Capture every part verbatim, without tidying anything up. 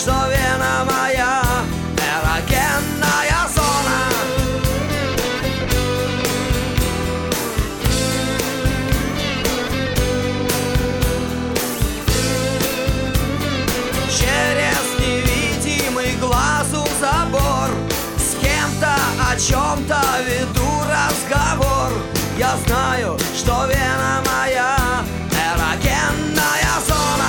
что вена моя эрогенная зона. Через невидимый глазу забор с кем-то о чем-то веду разговор. Я знаю, что вена моя эрогенная зона.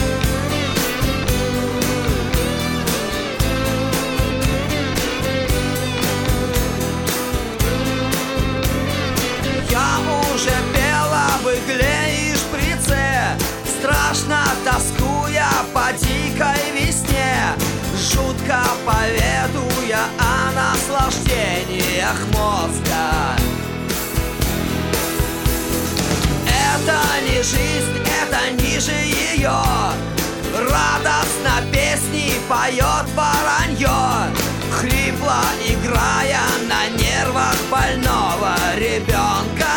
Я уже пела об игле и шприце, страшно тоскуя по дикой весне, жутко поведуя о наслаждениях мозга. Это не жизнь, это ниже ее. Радостно песни поет воронье, хрипло играя на нервах больного ребенка.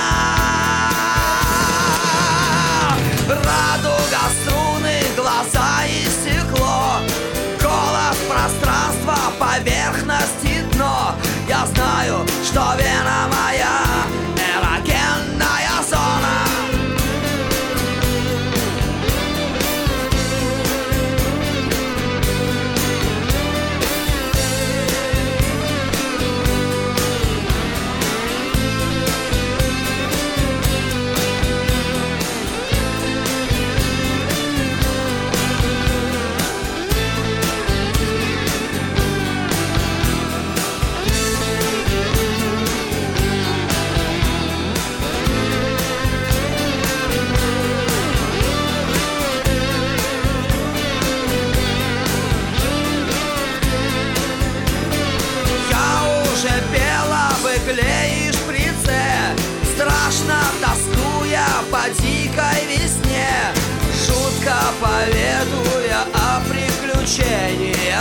Радуга, струны, глаза и стекло, голос, пространство, поверхность и дно. Я знаю, что вена моя эрогенная зона. И шприце, страшно тоскуя по дикой весне, жутко поведуя о приключениях